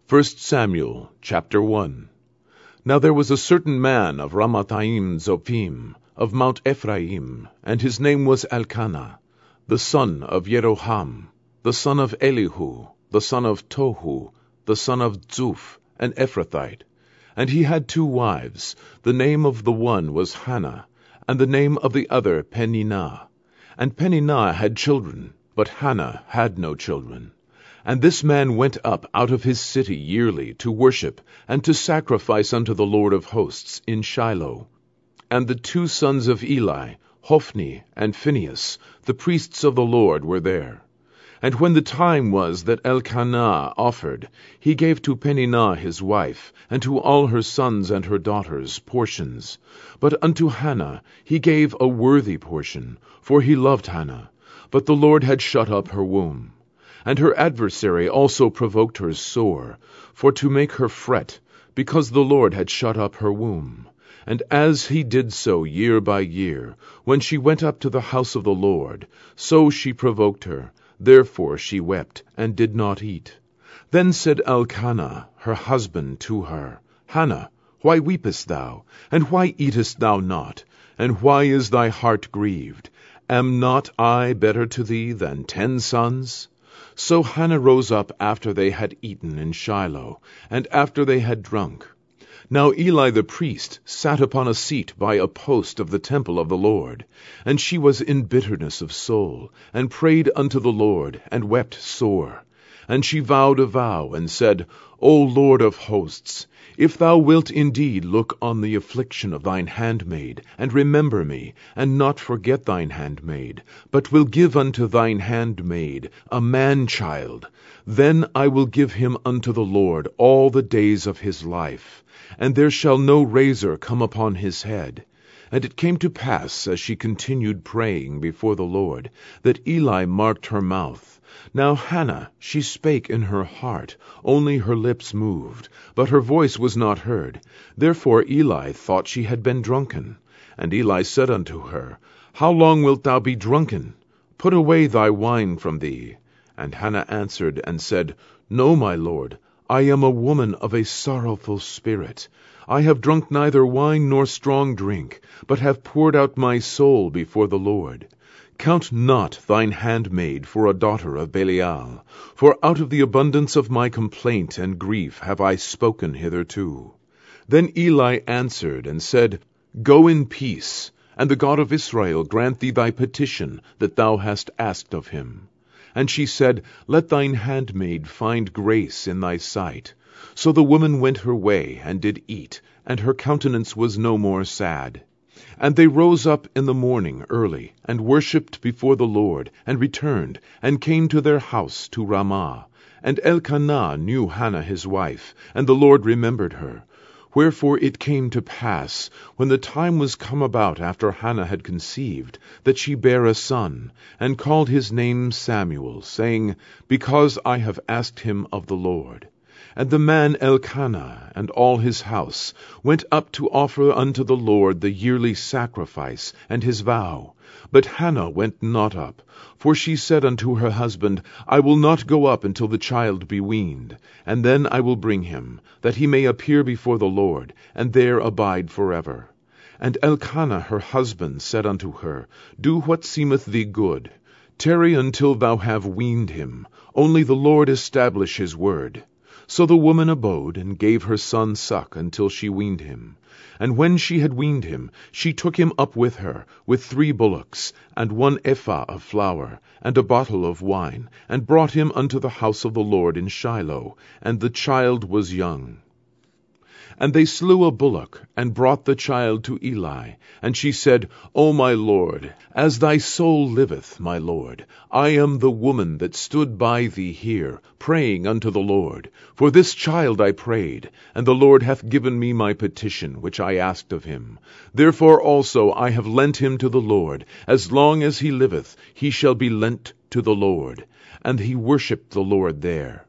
1 Samuel chapter 1. Now there was a certain man of Ramathaim Zophim, of Mount Ephraim, and his name was Elkanah, the son of Jeroham, the son of Elihu, the son of Tohu, the son of Zuph, an Ephrathite. And he had 2 wives. The name of the one was Hannah, and the name of the other Peninnah. And Peninnah had children, but Hannah had no children. And this man went up out of his city yearly to worship and to sacrifice unto the Lord of hosts in Shiloh. And the 2 sons of Eli, Hophni and Phinehas, the priests of the Lord, were there. And when the time was that Elkanah offered, he gave to Peninnah his wife, and to all her sons and her daughters portions. But unto Hannah he gave a worthy portion, for he loved Hannah. But the Lord had shut up her womb. And her adversary also provoked her sore, for to make her fret, because the Lord had shut up her womb. And as he did so year by year, when she went up to the house of the Lord, so she provoked her. Therefore she wept, and did not eat. Then said Elkanah her husband to her, Hannah, why weepest thou? And why eatest thou not? And why is thy heart grieved? Am not I better to thee than 10 sons? So Hannah rose up after they had eaten in Shiloh, and after they had drunk. Now Eli the priest sat upon a seat by a post of the temple of the Lord. And she was in bitterness of soul, and prayed unto the Lord, and wept sore. And she vowed a vow, and said, O Lord of hosts, if thou wilt indeed look on the affliction of thine handmaid, and remember me, and not forget thine handmaid, but will give unto thine handmaid a man-child, then I will give him unto the Lord all the days of his life, and there shall no razor come upon his head. And it came to pass, as she continued praying before the Lord, that Eli marked her mouth. Now Hannah, she spake in her heart, only her lips moved, but her voice was not heard. Therefore Eli thought she had been drunken. And Eli said unto her, How long wilt thou be drunken? Put away thy wine from thee. And Hannah answered and said, No, my lord, I am a woman of a sorrowful spirit. I have drunk neither wine nor strong drink, but have poured out my soul before the Lord. Count not thine handmaid for a daughter of Belial, for out of the abundance of my complaint and grief have I spoken hitherto. Then Eli answered and said, Go in peace, and the God of Israel grant thee thy petition that thou hast asked of him. And she said, Let thine handmaid find grace in thy sight. So the woman went her way, and did eat, and her countenance was no more sad. And they rose up in the morning early, and worshipped before the Lord, and returned, and came to their house to Ramah. And Elkanah knew Hannah his wife, and the Lord remembered her. Wherefore it came to pass, when the time was come about after Hannah had conceived, that she bare a son, and called his name Samuel, saying, Because I have asked him of the Lord. And the man Elkanah and all his house went up to offer unto the Lord the yearly sacrifice and his vow. But Hannah went not up, for she said unto her husband, I will not go up until the child be weaned, and then I will bring him, that he may appear before the Lord, and there abide forever. And Elkanah her husband said unto her, Do what seemeth thee good. Tarry until thou have weaned him, only the Lord establish his word. So the woman abode, and gave her son suck until she weaned him. And when she had weaned him, she took him up with her, with 3 bullocks, and 1 ephah of flour, and a bottle of wine, and brought him unto the house of the Lord in Shiloh, and the child was young. And they slew a bullock, and brought the child to Eli. And she said, O my lord, as thy soul liveth, my lord, I am the woman that stood by thee here, praying unto the Lord. For this child I prayed, and the Lord hath given me my petition, which I asked of him. Therefore also I have lent him to the Lord. As long as he liveth, he shall be lent to the Lord. And he worshipped the Lord there.